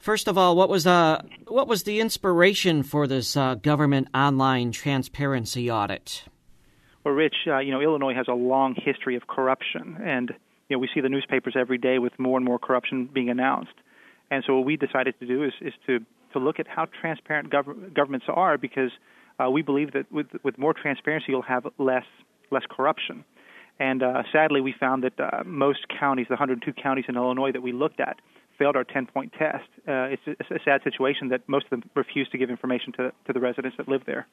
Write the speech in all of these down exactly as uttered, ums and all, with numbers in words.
first of all, what was uh, what was the inspiration for this uh, government online transparency audit? Well, Rich, uh, you know, Illinois has a long history of corruption, and you know, we see the newspapers every day with more and more corruption being announced. And so what we decided to do is, is to, to look at how transparent gov- governments are, because uh, we believe that with with more transparency, you'll have less less corruption. And uh, sadly, we found that uh, most counties, the one hundred two counties in Illinois that we looked at, failed our ten-point test. Uh, it's, a, it's a sad situation that most of them refuse to give information to, to the residents that live there.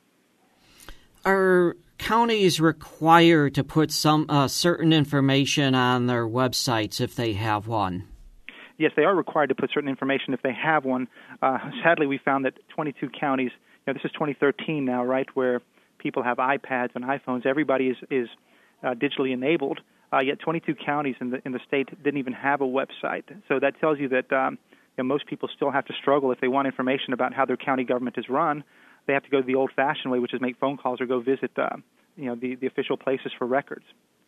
Are counties required to put some uh, certain information on their websites if they have one? Yes, they are required to put certain information if they have one. Uh, sadly, we found that twenty-two counties, you know, this is twenty thirteen now, right, where people have iPads and iPhones. Everybody is, is uh, digitally enabled, uh, yet twenty-two counties in the in the state didn't even have a website. So that tells you that um, you know, most people still have to struggle if they want information about how their county government is run. They have to go the old-fashioned way, which is make phone calls or go visit uh, you know, the, the official places for records.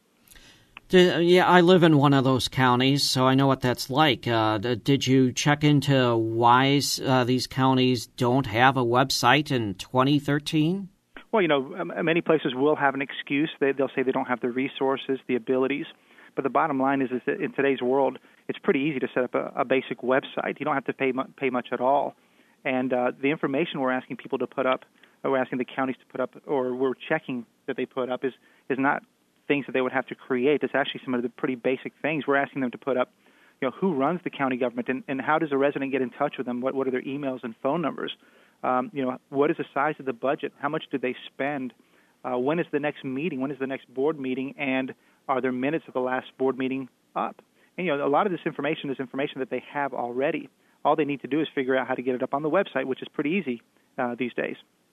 Yeah, I live in one of those counties, so I know what that's like. Uh, did you check into why uh, these counties don't have a website in twenty thirteen? Well, you know, many places will have an excuse. They, they'll say they don't have the resources, the abilities. But the bottom line is, is that in today's world, it's pretty easy to set up a, a basic website. You don't have to pay, pay much at all. And uh, the information we're asking people to put up, or we're asking the counties to put up, or we're checking that they put up, is, is not things that they would have to create. It's actually some of the pretty basic things. We're asking them to put up, you know, who runs the county government, and, and how does a resident get in touch with them? What, what are their emails and phone numbers? Um, you know, what is the size of the budget? How much do they spend? Uh, when is the next meeting? When is the next board meeting? And are there minutes of the last board meeting up? And, you know, a lot of this information is information that they have already. All they need to do is figure out how to get it up on the website, which is pretty easy uh, these days.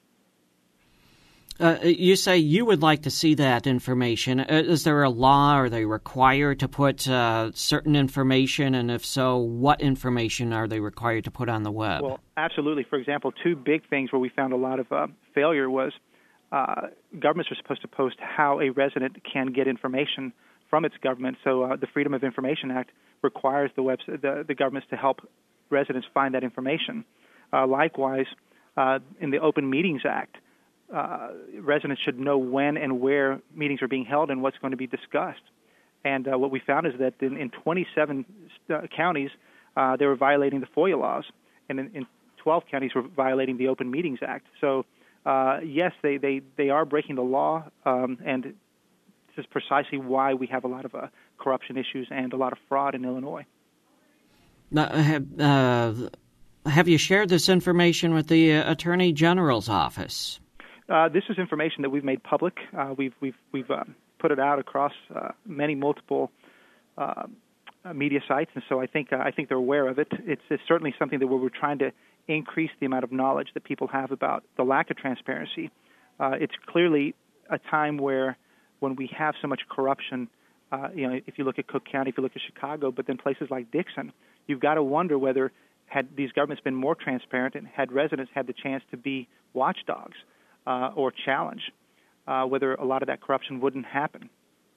Uh, you say you would like to see that information. Is there a law? Are they required to put uh, certain information? And if so, what information are they required to put on the web? Well, absolutely. For example, two big things where we found a lot of uh, failure was uh, governments are supposed to post how a resident can get information from its government. So uh, the Freedom of Information Act requires the, webs- the, the governments to help residents find that information. Uh, likewise, uh, in the Open Meetings Act, Uh, residents should know when and where meetings are being held and what's going to be discussed. And uh, what we found is that in, in twenty-seven st- counties, uh, they were violating the FOIA laws, and in, in twelve counties were violating the Open Meetings Act. So, uh, yes, they, they, they are breaking the law, um, and this is precisely why we have a lot of uh, corruption issues and a lot of fraud in Illinois. Uh, have, uh, have you shared this information with the uh, Attorney General's office? Uh, this is information that we've made public. Uh, we've we've we've uh, put it out across uh, many multiple uh, media sites, and so I think uh, I think they're aware of it. It's, it's certainly something that we're trying to increase the amount of knowledge that people have about the lack of transparency. Uh, it's clearly a time where, when we have so much corruption, uh, you know, if you look at Cook County, if you look at Chicago, but then places like Dixon, you've got to wonder whether, had these governments been more transparent and had residents had the chance to be watchdogs Uh, or challenge, uh, whether a lot of that corruption wouldn't happen.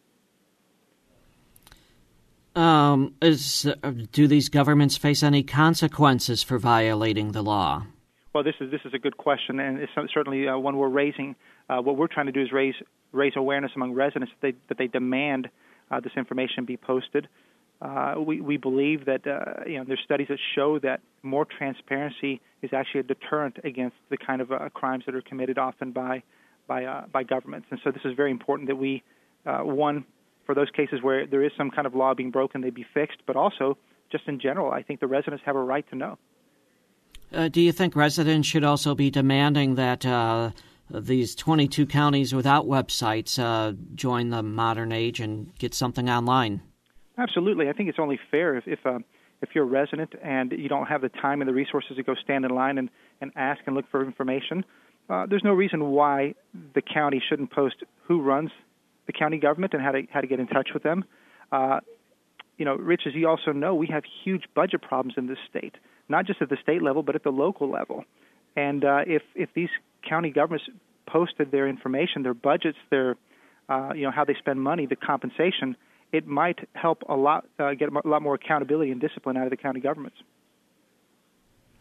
Um, is, uh, do these governments face any consequences for violating the law? Well, this is this is a good question, and it's certainly uh, one we're raising. Uh, what we're trying to do is raise raise awareness among residents that they, that they demand uh, this information be posted. Uh, we, we believe that uh, you know there's studies that show that more transparency is actually a deterrent against the kind of uh, crimes that are committed often by by uh, by governments. And so this is very important that we, uh, one, for those cases where there is some kind of law being broken, they be fixed, but also just in general, I think the residents have a right to know. Uh, do you think residents should also be demanding that uh, these twenty-two counties without websites uh, join the modern age and get something online? Absolutely. I think it's only fair if if, uh, if you're a resident and you don't have the time and the resources to go stand in line and, and ask and look for information, uh, there's no reason why the county shouldn't post who runs the county government and how to how to get in touch with them. Uh, you know, Rich, as you also know, we have huge budget problems in this state, not just at the state level, but at the local level. And uh, if if these county governments posted their information, their budgets, their uh, you know how they spend money, the compensation, it might help a lot, uh, get a lot more accountability and discipline out of the county governments.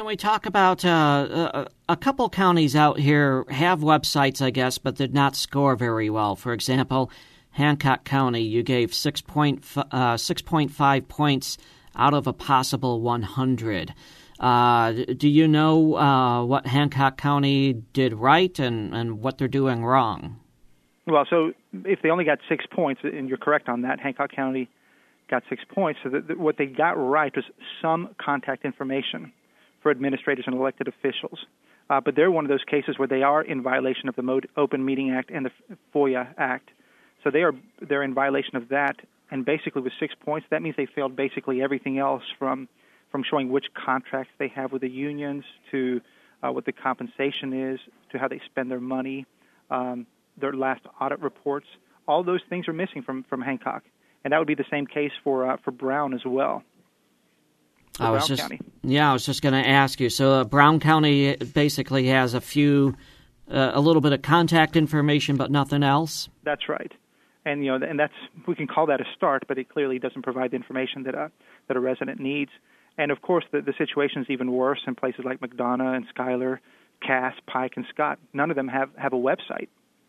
Can we talk about uh, a, a couple counties out here have websites, I guess, but did not score very well? For example, Hancock County, you gave six point five points out of a possible one hundred. Uh, do you know uh, what Hancock County did right and, and what they're doing wrong? Well, so if they only got six points, and you're correct on that, Hancock County got six points. So that, that what they got right was some contact information for administrators and elected officials. Uh, but they're one of those cases where they are in violation of the Mo- Open Meeting Act and the FOIA Act. So they are they're in violation of that. And basically with six points, that means they failed basically everything else from from showing which contracts they have with the unions to uh, what the compensation is, to how they spend their money, um, their last audit reports. All those things are missing from, from Hancock. And that would be the same case for uh, for Brown as well. I was Brown just, County. Yeah, I was just going to ask you. So uh, Brown County basically has a few, uh, a little bit of contact information, but nothing else? That's right. And you know, and that's we can call that a start, but it clearly doesn't provide the information that a that a resident needs. And of course, the, the situation is even worse in places like McDonough and Schuyler, Cass, Pike, and Scott. None of them have, have a website.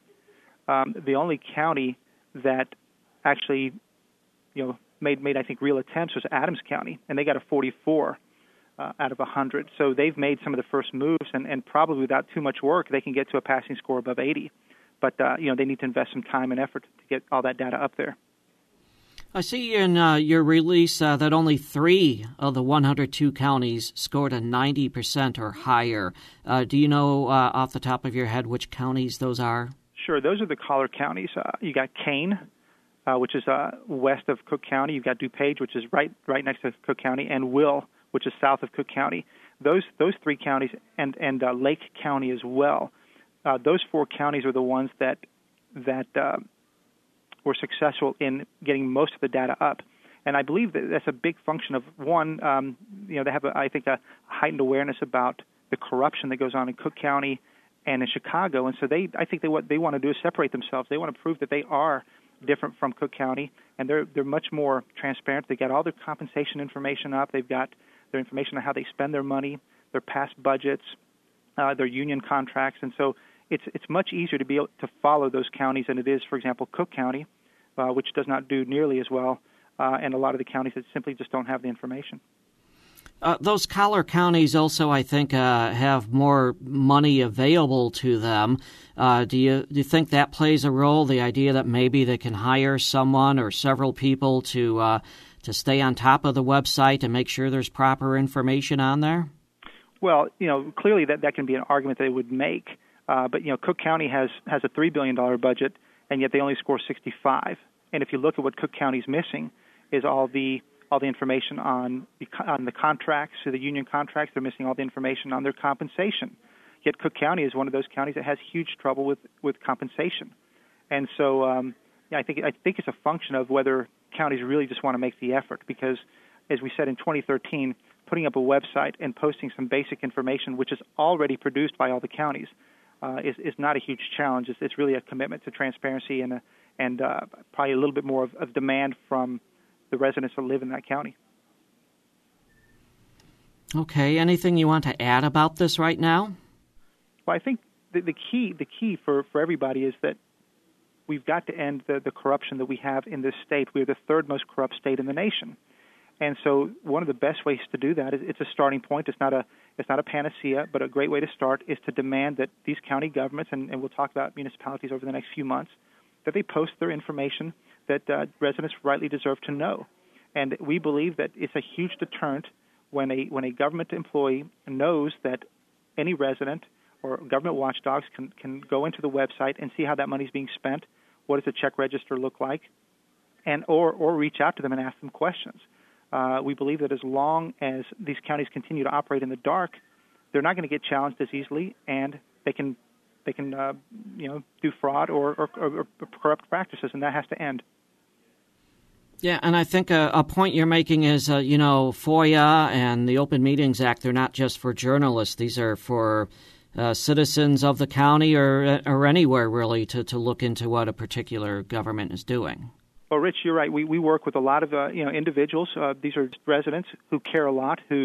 Um, the only county that actually, you know, made made I think real attempts was Adams County, and they got a forty-four uh, out of one hundred. So they've made some of the first moves, and, and probably without too much work, they can get to a passing score above eighty. But uh, you know, they need to invest some time and effort to get all that data up there. I see in uh, your release uh, that only three of the one hundred two counties scored a ninety percent or higher. Uh, do you know uh, off the top of your head which counties those are? Sure. Those are the collar counties. Uh, you got Kane, uh, which is uh, west of Cook County. You've got DuPage, which is right right next to Cook County, and Will, which is south of Cook County. Those those three counties, and, and uh, Lake County as well. Uh, those four counties are the ones that that uh, were successful in getting most of the data up, and I believe that that's a big function of one. Um, you know, they have, a, I think, a heightened awareness about the corruption that goes on in Cook County and in Chicago, and so they, I think, they what they want to do is separate themselves. They want to prove that they are different from Cook County, and they're they're much more transparent. They got all their compensation information up. They've got their information on how they spend their money, their past budgets, uh, their union contracts, and so. It's it's much easier to be able to follow those counties than it is, for example, Cook County, uh, which does not do nearly as well, uh, and a lot of the counties that simply just don't have the information. Uh, those collar counties also, I think, uh, have more money available to them. Uh, do you do you think that plays a role? The idea that maybe they can hire someone or several people to uh, to stay on top of the website and make sure there's proper information on there? Well, you know, clearly that, that can be an argument they would make. Uh, but, you know, Cook County has, has a three billion dollars budget, and yet they only score sixty-five. And if you look at what Cook County is missing is all the all the information on the, on the contracts, so the union contracts. They're missing all the information on their compensation. Yet Cook County is one of those counties that has huge trouble with, with compensation. And so um, yeah, I think I think it's a function of whether counties really just want to make the effort, because, as we said in twenty thirteen, putting up a website and posting some basic information, which is already produced by all the counties, Uh, is, is not a huge challenge. It's, it's really a commitment to transparency and a, and uh, probably a little bit more of, of demand from the residents that live in that county. Okay. Anything you want to add about this right now? Well, I think the, the key the key for, for everybody is that we've got to end the, the corruption that we have in this state. We're the third most corrupt state in the nation. And so one of the best ways to do that is it's a starting point. It's not a it's not a panacea, but a great way to start is to demand that these county governments, and, and we'll talk about municipalities over the next few months, that they post their information that uh, residents rightly deserve to know. And we believe that it's a huge deterrent when a when a government employee knows that any resident or government watchdogs can, can go into the website and see how that money is being spent, what does the check register look like, and or, or reach out to them and ask them questions. Uh, we believe that as long as these counties continue to operate in the dark, they're not going to get challenged as easily, and they can they can uh, you know do fraud or, or, or corrupt practices, and that has to end. Yeah, and I think a, a point you're making is, uh, you know, FOIA and the Open Meetings Act, they're not just for journalists. These are for uh, citizens of the county or or anywhere, really, to, to look into what a particular government is doing. Well, Rich, you're right. We we work with a lot of uh, you know individuals. Uh, these are residents who care a lot, who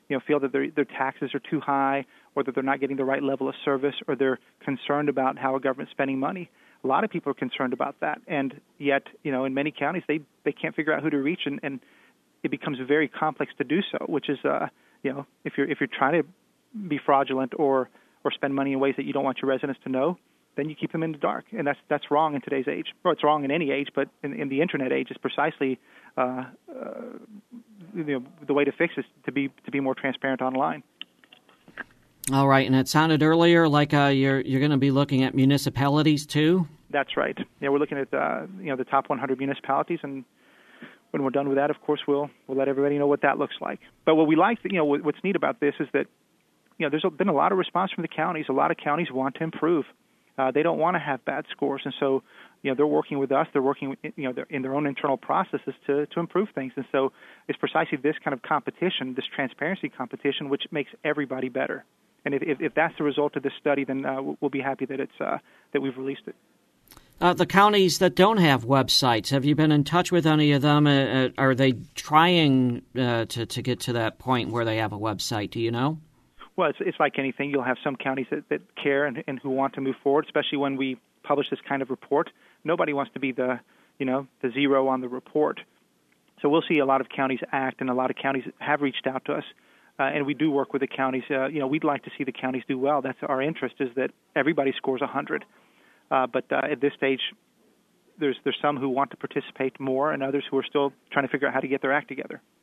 you know, feel that their their taxes are too high, or that they're not getting the right level of service, or they're concerned about how a government's spending money. A lot of people are concerned about that, and yet, you know, in many counties, they, they can't figure out who to reach, and, and it becomes very complex to do so. Which is, uh, you know, if you're if you're trying to be fraudulent or or spend money in ways that you don't want your residents to know, then you keep them in the dark, and that's that's wrong in today's age. Or it's wrong in any age, but in, in the internet age, it's precisely uh, uh, you know, the way to fix is to be to be more transparent online. All right, and it sounded earlier like uh, you're you're going to be looking at municipalities too. That's right. Yeah, we're looking at uh, you know the top one hundred municipalities, and when we're done with that, of course, we'll we'll let everybody know what that looks like. But what we like, you know, what's neat about this is that you know there's been a lot of response from the counties. A lot of counties want to improve. Uh, they don't want to have bad scores, and so you know they're working with us. They're working, with, you know, they're in their own internal processes to to improve things. And so it's precisely this kind of competition, this transparency competition, which makes everybody better. And if, if, if that's the result of this study, then uh, we'll be happy that it's uh, that we've released it. Uh, the counties that don't have websites, have you been in touch with any of them? Uh, are they trying uh, to to get to that point where they have a website? Do you know? Well, it's, it's like anything. You'll have some counties that, that care and, and who want to move forward, especially when we publish this kind of report. Nobody wants to be the, you know, the zero on the report. So we'll see a lot of counties act, and a lot of counties have reached out to us. Uh, and we do work with the counties. Uh, you know, we'd like to see the counties do well. That's our interest, is that everybody scores one hundred. Uh, but uh, at this stage, there's there's some who want to participate more, and others who are still trying to figure out how to get their act together.